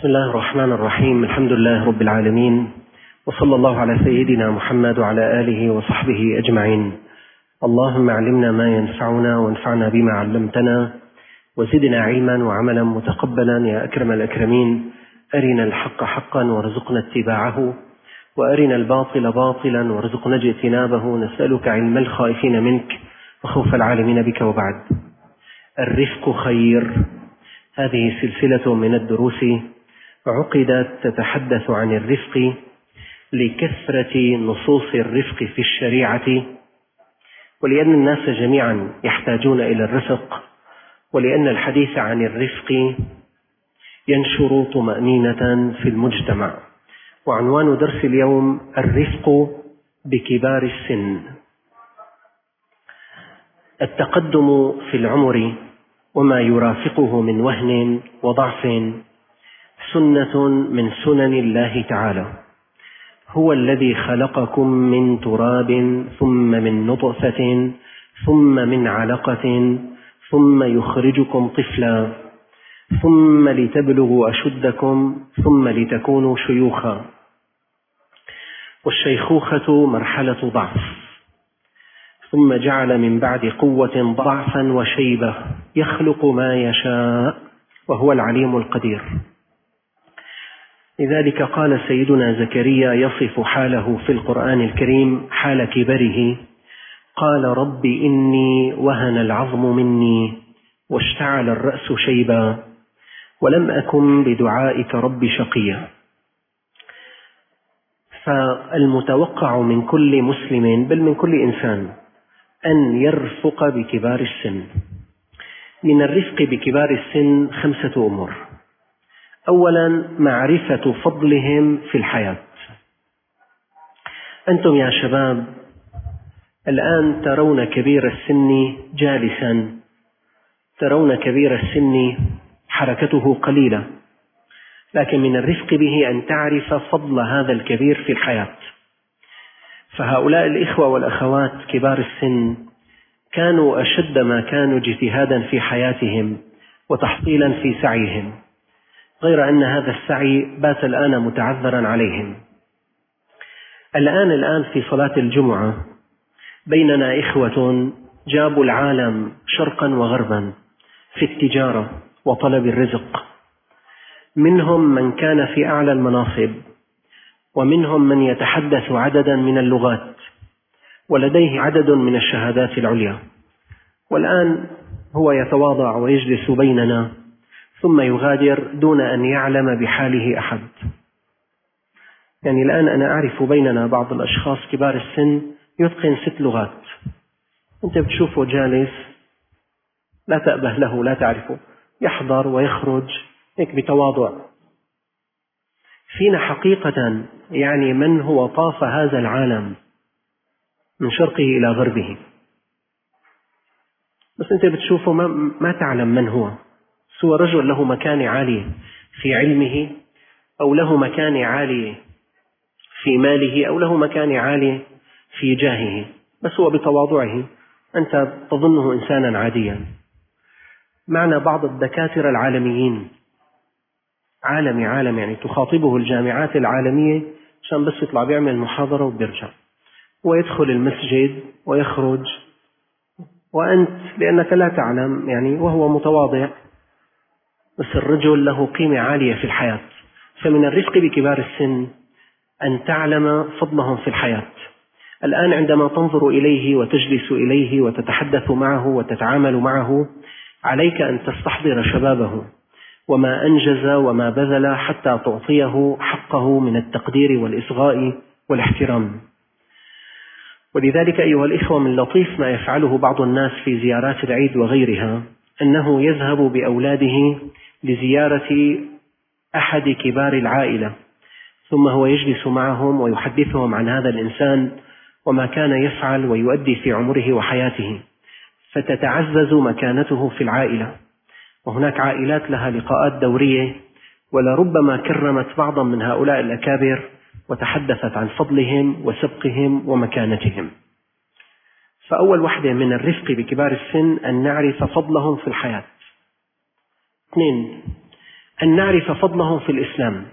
بسم الله الرحمن الرحيم. الحمد لله رب العالمين، وصلى الله على سيدنا محمد وعلى آله وصحبه أجمعين. اللهم علمنا ما ينفعنا وانفعنا بما علمتنا، وزدنا علما وعملا متقبلا يا أكرم الأكرمين. أرنا الحق حقا وارزقنا اتباعه، وأرنا الباطل باطلا وارزقنا اجتنابه. نسألك علم الخائفين منك وخوف العالمين بك. وبعد، الرفق خير. هذه سلسلة من الدروس عقدت تتحدث عن الرفق لكثرة نصوص الرفق في الشريعة، ولأن الناس جميعا يحتاجون إلى الرفق، ولأن الحديث عن الرفق ينشر طمأنينة في المجتمع. وعنوان درس اليوم: الرفق بكبار السن. التقدم في العمر وما يرافقه من وهن وضعف سنة من سنن الله تعالى. هو الذي خلقكم من تراب ثم من نطفة ثم من علقة ثم يخرجكم طفلا ثم لتبلغوا أشدكم ثم لتكونوا شيوخا. والشيخوخة مرحلة ضعف، ثم جعل من بعد قوة ضعفا وشيبة، يخلق ما يشاء وهو العليم القدير. لذلك قال سيدنا زكريا يصف حاله في القرآن الكريم حال كبره: قال رب إني وهن العظم مني واشتعل الرأس شيبا ولم أكن بدعائك رب شقيا. فالمتوقع من كل مسلم، بل من كل إنسان، أن يرفق بكبار السن. من الرفق بكبار السن 5 أمور. أولا، معرفة فضلهم في الحياة. أنتم يا شباب الآن ترون كبير السن جالسا، ترون كبير السن حركته قليلة، لكن من الرفق به أن تعرف فضل هذا الكبير في الحياة. فهؤلاء الإخوة والأخوات كبار السن كانوا أشد ما كانوا اجتهادا في حياتهم وتحصيلا في سعيهم، غير أن هذا السعي بات الآن متعذرا عليهم. الآن في صلاة الجمعة بيننا إخوة جابوا العالم شرقا وغربا في التجارة وطلب الرزق. منهم من كان في أعلى المناصب، ومنهم من يتحدث عددا من اللغات ولديه عدد من الشهادات العليا، والآن هو يتواضع ويجلس بيننا ثم يغادر دون أن يعلم بحاله أحد. يعني الآن أنا أعرف بيننا بعض الأشخاص كبار السن يتقن 6 لغات، أنت بتشوفه جالس لا تأبه له، لا تعرفه، يحضر ويخرج هيك بتواضع. فينا حقيقة يعني من هو طاف هذا العالم من شرقه إلى غربه، بس أنت بتشوفه ما تعلم من هو. سوى رجل له مكانة عالية في علمه، أو له مكانة عالية في ماله، أو له مكانة عالية في جاهه، بس هو بتواضعه أنت تظنه إنسانا عاديا. معنا بعض الدكاترة العالميين، عالم يعني تخاطبه الجامعات العالمية عشان بس يطلع بيعمل محاضرة وبيرجع، ويدخل المسجد ويخرج، وأنت لأنك لا تعلم يعني، وهو متواضع، بس الرجل له قيمة عالية في الحياة. فمن الرفق بكبار السن أن تعلم فضلهم في الحياة. الآن عندما تنظر إليه وتجلس إليه وتتحدث معه وتتعامل معه، عليك أن تستحضر شبابه وما أنجز وما بذل حتى تعطيه حقه من التقدير والإصغاء والاحترام. ولذلك أيها الإخوة، من لطيف ما يفعله بعض الناس في زيارات العيد وغيرها أنه يذهب بأولاده لزيارة أحد كبار العائلة، ثم هو يجلس معهم ويحدثهم عن هذا الإنسان وما كان يفعل ويؤدي في عمره وحياته، فتتعزز مكانته في العائلة. وهناك عائلات لها لقاءات دورية، ولربما كرمت بعضا من هؤلاء الأكابر وتحدثت عن فضلهم وسبقهم ومكانتهم. فأول وحدة من الرفق بكبار السن أن نعرف فضلهم في الحياة. 2، أن نعرف فضلهم في الإسلام.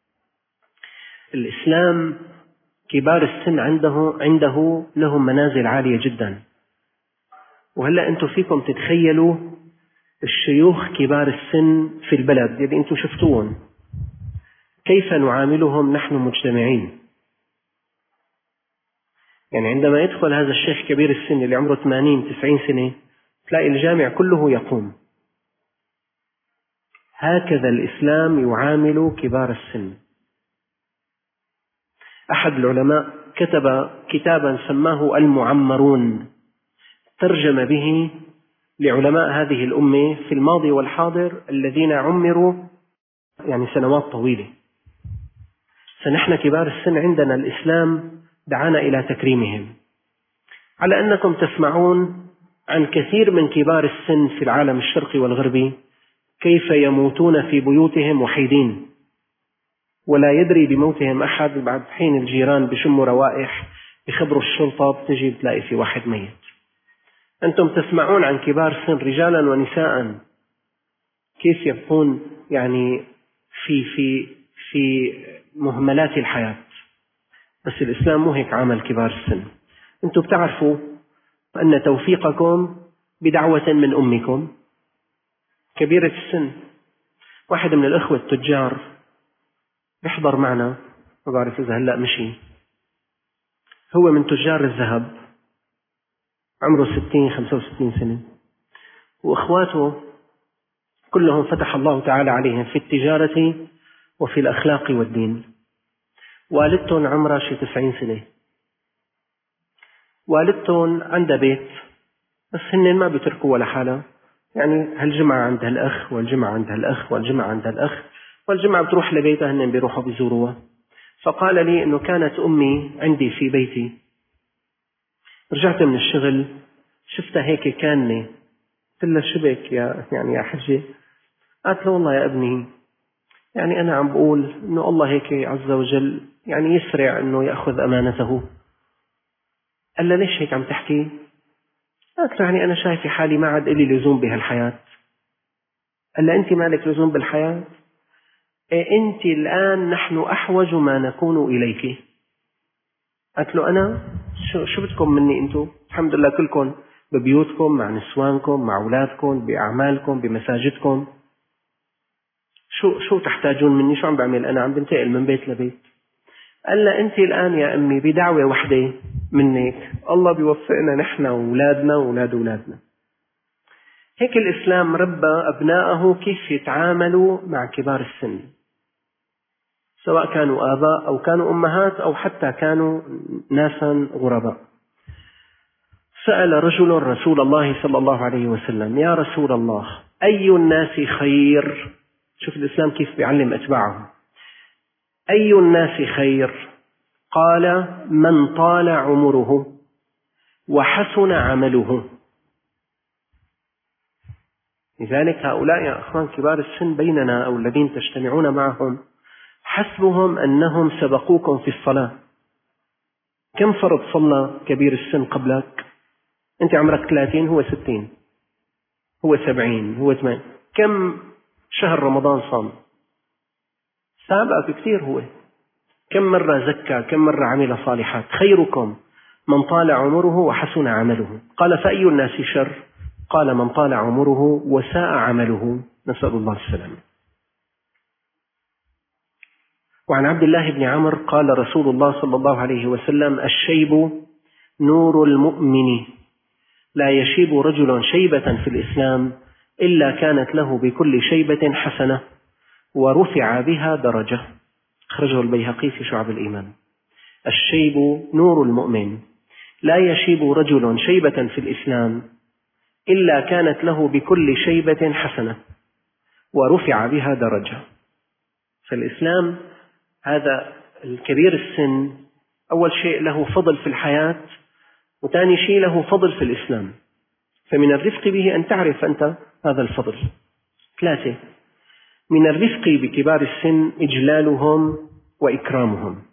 الإسلام كبار السن عنده لهم منازل عالية جدا. وهلأ أنتم فيكم تتخيلوا الشيوخ كبار السن في البلد اللي أنتم شفتوهم كيف نعاملهم نحن مجتمعين. يعني عندما يدخل هذا الشيخ كبير السن اللي عمره 80-90 سنة تلاقي الجامع كله يقوم. هكذا الإسلام يعامل كبار السن. أحد العلماء كتب كتابا سماه المعمرون، ترجم به لعلماء هذه الأمة في الماضي والحاضر الذين عمروا يعني سنوات طويلة. فنحن كبار السن عندنا الإسلام دعانا إلى تكريمهم، على أنكم تسمعون عن كثير من كبار السن في العالم الشرقي والغربي كيف يموتون في بيوتهم وحيدين ولا يدري بموتهم أحد. بعد حين الجيران بشموا روائح يخبروا الشرطة، بتجي بتلاقي في واحد ميت. أنتم تسمعون عن كبار سن رجالا ونساء كيف يبقون يعني في مهملات الحياة. بس الإسلام مو هيك عامل كبار السن. أنتم بتعرفوا أن توفيقكم بدعوة من أمكم كبيرة السن. واحد من الأخوة التجار بيحضر معنا، ما بعرف إذا هلأ مشي، هو من تجار الذهب، عمره 60-65 سنة، وإخواته كلهم فتح الله تعالى عليهم في التجارة وفي الأخلاق والدين. والدتهم عمرها شي 90 سنة. والدتهم عندها بيت بس هن ما بيتركوا ولا حالة، يعني هالجمعة عندها الأخ والجمعة عندها الأخ والجمعة عندها الأخ والجمعة بتروح لبيتها، هن بيروحوا بيزوروها. فقال لي إنه كانت أمي عندي في بيتي، رجعت من الشغل شفتها هيك كانة، قلت لها شبك يا حجة؟ قالت له والله يا ابني يعني أنا عم بقول إنه الله هيك عز وجل يعني يسرع إنه يأخذ أمانته. قال لها ليش هيك عم تحكي؟ قالت له يعني أنا شايفة حالي ما عاد إلي لزوم بهالحياة. قال لها أنت مالك لزوم بالحياة؟ إيه أنت الآن نحن أحوج ما نكون إليك. قالت له أنا شو بدكم مني أنتم؟ الحمد لله كلكم ببيوتكم مع نسوانكم مع أولادكم بأعمالكم بمساجدكم، شو تحتاجون مني؟ شو عم بعمل أنا؟ عم بنتقل من بيت لبيت. قال لها أنت الآن يا أمي بدعوة وحدة منك الله بيوفقنا نحن وأولادنا وأولاد أولادنا. هيك الإسلام ربى أبناءه كيف يتعاملوا مع كبار السن، سواء كانوا آباء أو كانوا أمهات أو حتى كانوا ناسا غرباء. سأل رجل رسول الله صلى الله عليه وسلم: يا رسول الله أي الناس خير؟ شوف الإسلام كيف بيعلم أتباعه. أي الناس خير؟ قال: من طال عمره وحسن عمله. لذلك هؤلاء يا أخوان كبار السن بيننا أو الذين تجتمعون معهم حسبهم أنهم سبقوكم في الصلاة. كم فرض صلى كبير السن قبلك؟ أنت عمرك 30، هو 60، هو 70، هو 80. كم شهر رمضان صام؟ سابقك كثير. هو كم مرة زكى، كم مرة عمل صالحات. خيركم من طال عمره وحسن عمله. قال: فأي الناس شر؟ قال: من طال عمره وساء عمله. نسأل الله السلامة. وعن عبد الله بن عمرو قال رسول الله صلى الله عليه وسلم: الشيب نور المؤمن، لا يشيب رجل شيبة في الإسلام إلا كانت له بكل شيبة حسنة ورفع بها درجة. أخرجه البيهقي في شعب الإيمان. الشيب نور المؤمن، لا يشيب رجل شيبة في الإسلام إلا كانت له بكل شيبة حسنة ورفع بها درجة. فالإسلام هذا الكبير السن أول شيء له فضل في الحياة، وثاني شيء له فضل في الإسلام. فمن الرفق به أن تعرف أنت هذا الفضل. 3، من الرفق بكبار السن إجلالهم وإكرامهم.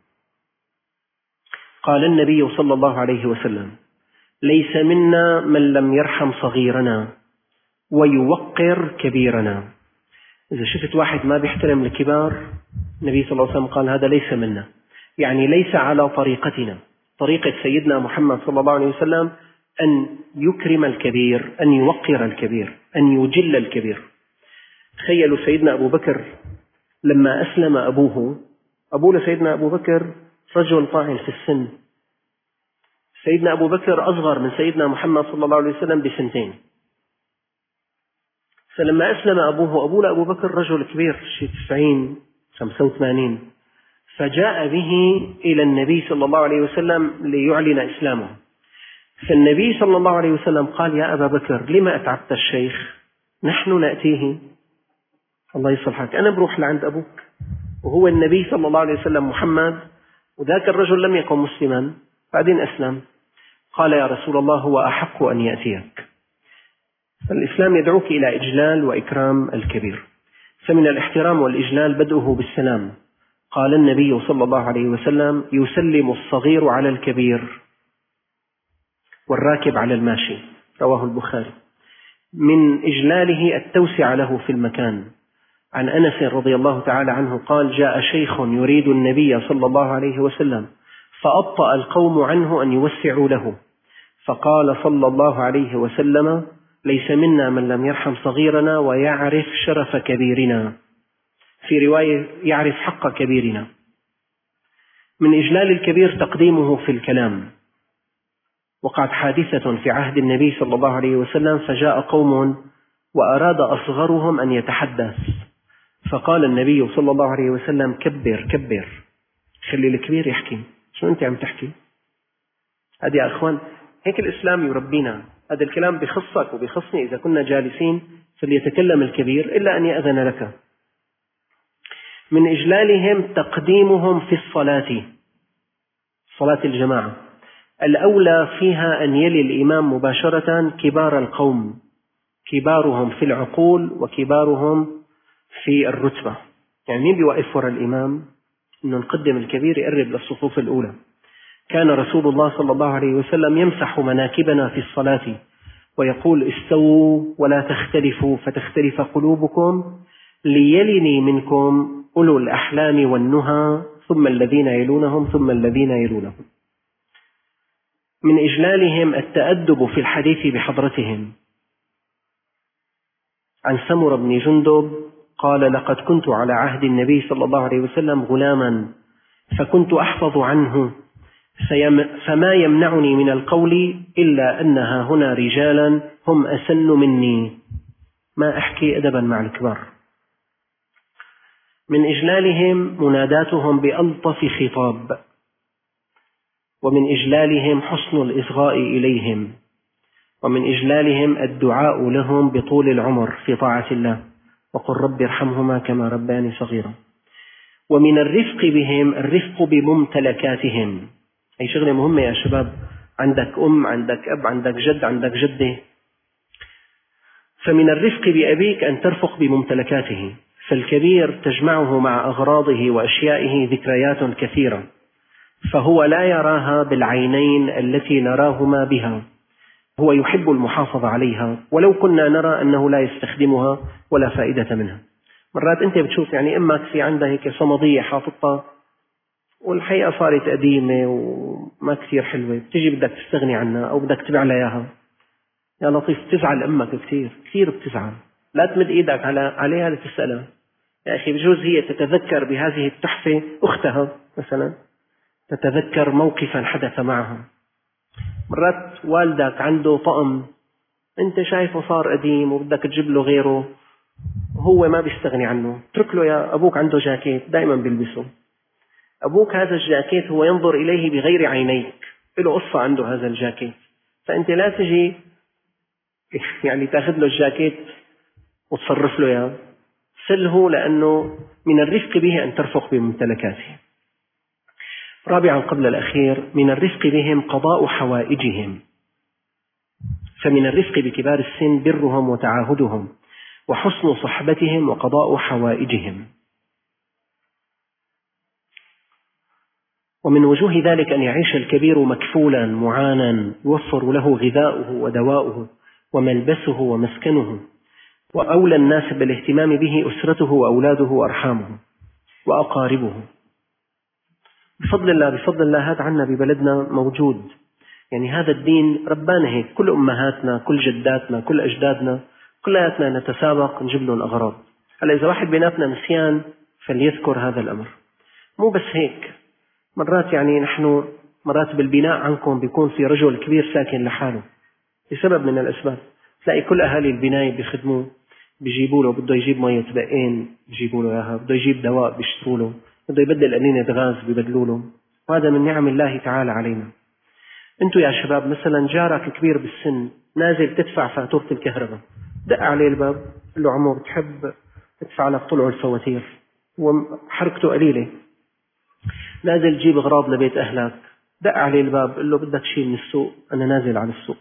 قال النبي صلى الله عليه وسلم: ليس منا من لم يرحم صغيرنا ويوقر كبيرنا. إذا شفت واحد ما بيحترم الكبار، النبي صلى الله عليه وسلم قال هذا ليس منا، يعني ليس على طريقتنا. طريقة سيدنا محمد صلى الله عليه وسلم أن يكرم الكبير، أن يوقر الكبير، أن يجل الكبير. تخيلوا سيدنا أبو بكر لما أسلم أبوه لسيدنا أبو بكر رجل طاعن في السن. سيدنا أبو بكر أصغر من سيدنا محمد صلى الله عليه وسلم ب2 فلما أسلم أبوه لأبو بكر رجل كبير، شيء 90 85، فجاء به إلى النبي صلى الله عليه وسلم ليعلن إسلامه. فالنبي صلى الله عليه وسلم قال يا أبا بكر لما أتعبت الشيخ؟ نحن نأتيه، الله يصلحك، أنا بروح لعند أبوك، وهو النبي صلى الله عليه وسلم محمد، وذاك الرجل لم يكن مسلما بعدين أسلم. قال يا رسول الله هو أحق أن يأتيك. فالإسلام يدعوك إلى إجلال وإكرام الكبير. فمن الاحترام والإجلال بدءه بالسلام. قال النبي صلى الله عليه وسلم يسلم الصغير على الكبير والراكب على الماشي، رواه البخاري. من إجلاله التوسع له في المكان. عن أنس رضي الله تعالى عنه قال جاء شيخ يريد النبي صلى الله عليه وسلم فأبطأ القوم عنه أن يوسعوا له، فقال صلى الله عليه وسلم ليس منا من لم يرحم صغيرنا ويعرف شرف كبيرنا، في رواية يعرف حق كبيرنا. من إجلال الكبير تقديمه في الكلام. وقعت حادثة في عهد النبي صلى الله عليه وسلم فجاء قوم وأراد أصغرهم أن يتحدث، فقال النبي صلى الله عليه وسلم كبر كبر، خلي الكبير يحكي، شو أنت عم تحكي؟ هذه يا أخوان هيك الإسلام يربينا. هذا الكلام بخصك وبخصني، إذا كنا جالسين فليتكلم الكبير إلا أن يأذن لك. من إجلالهم تقديمهم في الصلاة، صلاة الجماعة، الأولى فيها أن يلي الإمام مباشرة كبار القوم، كبارهم في العقول وكبارهم في الرتبة. يعني مين بيوقف وراء الإمام؟ إنه نقدم الكبير يقرب للصفوف الأولى. كان رسول الله صلى الله عليه وسلم يمسح مناكبنا في الصلاة ويقول استووا ولا تختلفوا فتختلف قلوبكم ليلني منكم أولو الأحلام والنهى ثم الذين يلونهم ثم الذين يلونهم. من إجلالهم التأدب في الحديث بحضرتهم. عن سمر بن جندب قال لقد كنت على عهد النبي صلى الله عليه وسلم غلاما فكنت أحفظ عنه فما يمنعني من القول إلا أنها هنا رجالا هم أسن مني، ما أحكي أدبا مع الكبار. من إجلالهم مناداتهم بألطف خطاب. ومن إجلالهم حسن الإصغاء إليهم. ومن إجلالهم الدعاء لهم بطول العمر في طاعة الله، وقل رب ارحمهما كما ربياني صغيرا. ومن الرفق بهم الرفق بممتلكاتهم. أي شغلة مهمة يا شباب، عندك أم، عندك أب، عندك جد، عندك جدة، فمن الرفق بأبيك أن ترفق بممتلكاته، فالكبير تجمعه مع أغراضه وأشيائه ذكريات كثيرة، فهو لا يراها بالعينين التي نراهما بها، هو يحب المحافظة عليها، ولو كنا نرى أنه لا يستخدمها ولا فائدة منها. مرات أنت بتشوف يعني أمك في عندها هيك صمدية حاططها والحقيقة صارت قديمة وما كثير حلوة، بتجي بدك تستغني عنها أو بدك تبيع لها إياها. يا لطيف تزعل أمك كثير كثير بتزعل، لا تمد إيدك عليها لتسألها. يا أخي بجوز هي تتذكر بهذه التحفة أختها مثلا، تتذكر موقفا حدث معها. مرات والدك عنده طقم أنت شايفه صار قديم وبدك تجيب له غيره، هو ما بيستغني عنه، اترك له. يا أبوك عنده جاكيت دائما بيلبسه، أبوك هذا الجاكيت هو ينظر إليه بغير عينيك، له قصة عنده هذا الجاكيت، فأنت لا تجي يعني تأخذ له الجاكيت وتصرف له إياه، سله، لأنه من الرفق به أن ترفق بممتلكاته. رابعا قبل الأخير، من الرفق بهم قضاء حوائجهم، فمن الرفق بكبار السن برهم وتعاهدهم وحسن صحبتهم وقضاء حوائجهم. ومن وجوه ذلك أن يعيش الكبير مكفولا معانا، يوفر له غذاؤه ودواؤه وملبسه ومسكنه، وأولى الناس بالاهتمام به أسرته وأولاده وأرحامه وأقاربه. بفضل الله هذا عنا ببلدنا موجود. يعني هذا الدين ربانا هيك، كل أمهاتنا كل جداتنا كل أجدادنا كلياتنا نتسابق نجيب لهم أغراض. هلا إذا واحد بيناتنا نسيان فليذكر هذا الأمر. مو بس هيك، مرات يعني نحن مرات بالبناء عنكم بيكون في رجل كبير ساكن لحاله لسبب من الأسباب، تلاقي كل أهالي البناية بيخدموه، بيجيبوا له، بده يجيب مية بقين بيجيبوا له إياها، بده يجيب دواء بيشتروا له، بده يبدل قنينة غاز بيبدلوا له، وهذا من نعم الله تعالى علينا. انتوا يا شباب مثلا جارك كبير بالسن نازل تدفع فاتورة الكهرباء، دق عليه الباب قل له عمو بتحب ادفع لك طلعوا الفواتير، وحركته قليلة، نازل تجيب اغراض لبيت اهلك، دق عليه الباب قل له بدك شيء من السوق، انا نازل على السوق.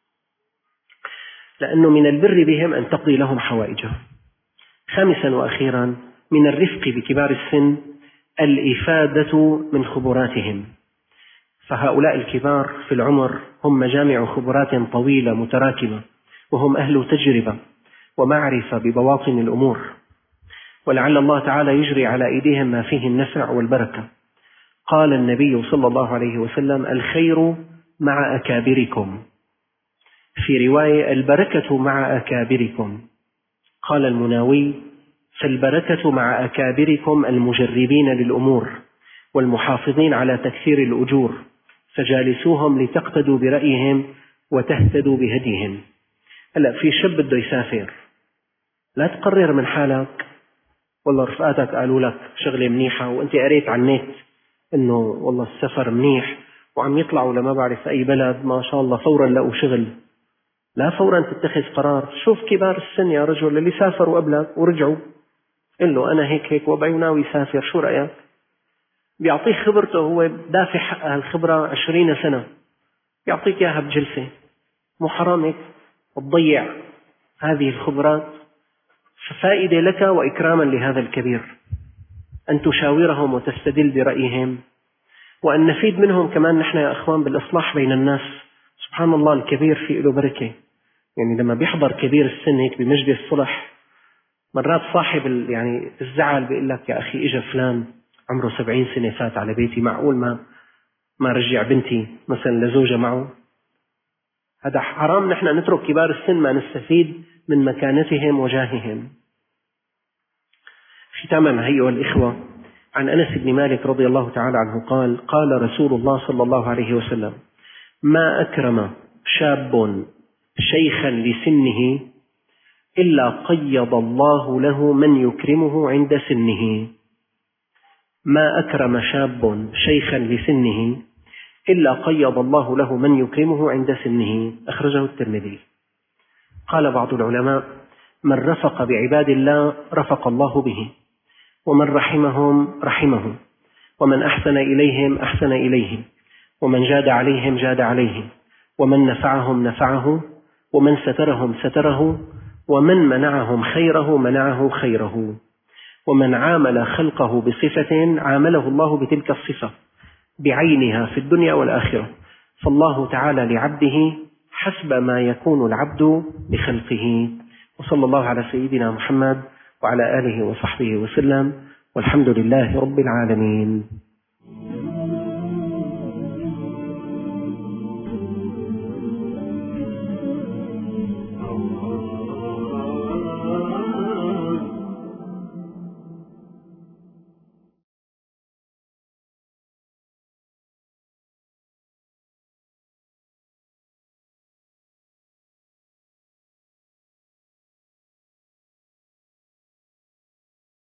لانه من البر بهم ان تقضي لهم حوائجهم. خامسا واخيرا من الرفق بكبار السن الإفادة من خبراتهم، فهؤلاء الكبار في العمر هم مجامع خبرات طويلة متراكمة، وهم أهل تجربة ومعرفة ببواطن الأمور، ولعل الله تعالى يجري على أيديهم ما فيه النفع والبركة. قال النبي صلى الله عليه وسلم: الخير مع أكابركم، في رواية البركة مع أكابركم. قال المناوي: فالبركة مع أكابركم المجربين للأمور والمحافظين على تكثير الأجور، فجالسوهم لتقتدوا برأيهم وتهتدوا بهديهم. هلا في شاب بده يسافر، لا تقرر من حالك والله رفقاتك قالوا لك شغلة منيحة وانت قريت عن النت انه والله السفر منيح وعم يطلعوا لما بعرف اي بلد ما شاء الله فورا لقوا شغل. لا فورا تتخذ قرار. شوف كبار السن يا رجل اللي سافروا قبلك ورجعوا، قل له أنا هيك وضعي وناوي يسافر، شو رأيك؟ بيعطيك خبرته، هو دافع حق هالخبرة 20 سنة، بيعطيك إياها بجلسة. مو حرامك تضيع هذه الخبرات، ففائدة لك وإكراما لهذا الكبير أن تشاورهم وتستدل برأيهم، وأن نفيد منهم كمان نحن يا أخوان بالإصلاح بين الناس. سبحان الله الكبير فيه له بركة. يعني لما بيحضر كبير السن هيك بمجلس صلح، مرات صاحب يعني الزعل بيقول لك يا أخي إجا فلان عمره 70 سنة فات على بيتي، معقول ما رجع بنتي مثلا لزوجة معه؟ هذا حرام نحن نترك كبار السن ما نستفيد من مكانتهم وجاههم. ختاما أيها الإخوة، عن أنس بن مالك رضي الله تعالى عنه قال: قال رسول الله صلى الله عليه وسلم: ما أكرم شاب شيخا لسنه إلا قيض الله له من يكرمه عند سنه. ما أكرم شاب شيخا لسنه إلا قيض الله له من يكرمه عند سنه. أخرجه الترمذي. قال بعض العلماء: من رفق بعباد الله رفق الله به، ومن رحمهم رحمه، ومن أحسن إليهم أحسن إليهم، ومن جاد عليهم جاد عليهم، ومن نفعهم نفعه، ومن سترهم ستره، ومن منعهم خيره منعه خيره، ومن عامل خلقه بصفة عامله الله بتلك الصفة بعينها في الدنيا والآخرة. فالله تعالى لعبده حسب ما يكون العبد لخلقه. وصلى الله على سيدنا محمد وعلى آله وصحبه وسلم، والحمد لله رب العالمين.